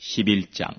11장.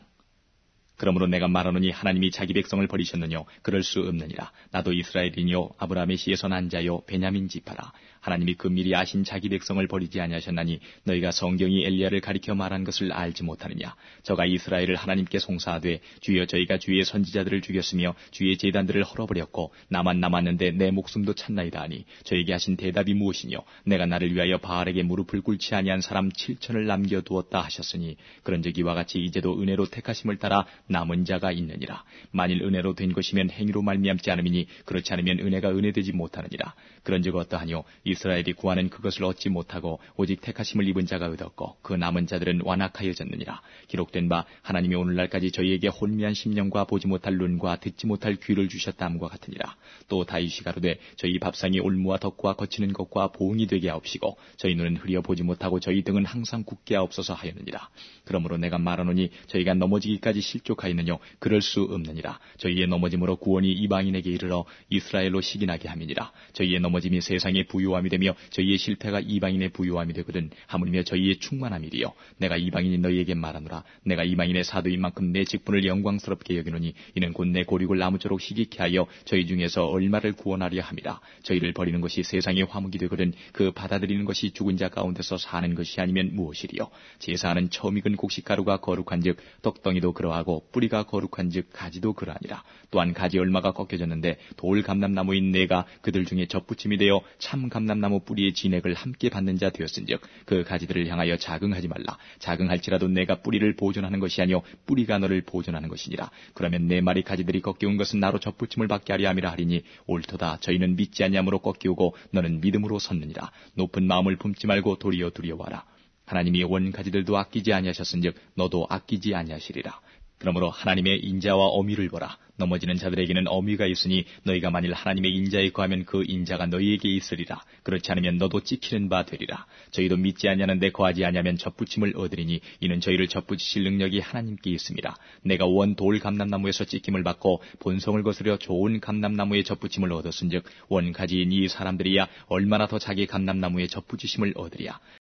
그러므로 내가 말하노니 하나님이 자기 백성을 버리셨느뇨? 그럴 수 없느니라. 나도 이스라엘이뇨 아브라함의 씨에서 난 자요 베냐민 지파라. 하나님이 그 미리 아신 자기 백성을 버리지 아니하셨나니 너희가 성경이 엘리야를 가리켜 말한 것을 알지 못하느냐? 저가 이스라엘을 하나님께 송사하되 주여 저희가 주의 선지자들을 죽였으며 주의 제단들을 헐어버렸고 나만 남았는데 내 목숨도 찾나이다 하니 저에게 하신 대답이 무엇이뇨? 내가 나를 위하여 바알에게 무릎을 꿇지 아니한 사람 7천을 남겨두었다 하셨으니 그런즉 이와 같이 이제도 은혜로 택하심을 따라 남은 자가 있느니라. 만일 은혜로 된 것이면 행위로 말미암지 않음이니 그렇지 않으면 은혜가 은혜되지 못하느니라. 그런즉 어떠하뇨? 이스라엘이 구하는 그것을 얻지 못하고 오직 택하심을 입은 자가 얻었고 그 남은 자들은 완악하여졌느니라. 기록된 바 하나님이 오늘날까지 저희에게 혼미한 심령과 보지 못할 눈과 듣지 못할 귀를 주셨다함과 같으니라. 또 다윗이 가로되 저희 밥상이 올무와 덕과 거치는 것과 보응이 되게 하옵시고 저희 눈은 흐려 보지 못하고 저희 등은 항상 굳게 하옵소서 하였느니라. 그러므로 내가 말하노니 저희가 넘어지기까지 실족하였느뇨? 그럴 수 없느니라. 저희의 넘어짐으로 구원이 이방인에게 이르러 이스라엘로 시기나게 함이니라. 저희의 넘어짐이 세상의 부요함이 되며 저희의 실패가 이방인의 부요함이 되거든 하물며 저희의 충만함이리요. 내가 이방인이 너희에게 말하노라. 내가 이방인의 사도인 만큼 내 직분을 영광스럽게 여기노니 이는 곧 내 고륙을 아무쪼록 희귀케 하여 저희 중에서 얼마를 구원하려 함이라. 저희를 버리는 것이 세상의 화목이 되거든 그 받아들이는 것이 죽은 자 가운데서 사는 것이 아니면 무엇이리요? 제사하는 처음 익은 곡식가루가 거룩한즉 떡덩이도 그러하고 뿌리가 거룩한즉 가지도 그러하니라. 또한 가지 얼마가 꺾여졌는데 돌 감람나무인 내가 그들 중에 접붙임이 되어 참 감람나무 뿌리의 진액을 함께 받는 자 되었은즉 그 가지들을 향하여 자긍하지 말라. 자긍할지라도 내가 뿌리를 보존하는 것이 아니요 뿌리가 너를 보존하는 것이니라. 그러면 내 말이 가지들이 꺾여온 것은 나로 접붙임을 받게 하려 함이라 하리니 옳도다. 저희는 믿지 아니함으로 꺾이오고 너는 믿음으로 섰느니라. 높은 마음을 품지 말고 도리어 두려워하라. 하나님이 원 가지들도 아끼지 아니하셨은즉 너도 아끼지 아니하시리라. 그러므로 하나님의 인자와 어미를 보라. 넘어지는 자들에게는 어미가 있으니 너희가 만일 하나님의 인자에 거하면 그 인자가 너희에게 있으리라. 그렇지 않으면 너도 찍히는 바 되리라. 저희도 믿지 아니하는데 거하지 아니하면 접붙임을 얻으리니 이는 저희를 접붙이실 능력이 하나님께 있습니다. 내가 원 돌 감람나무에서 찍힘을 받고 본성을 거스려 좋은 감람나무에 접붙임을 얻었은즉 원 가지인 이 사람들이야 얼마나 더 자기 감람나무에 접붙이심을 얻으리야.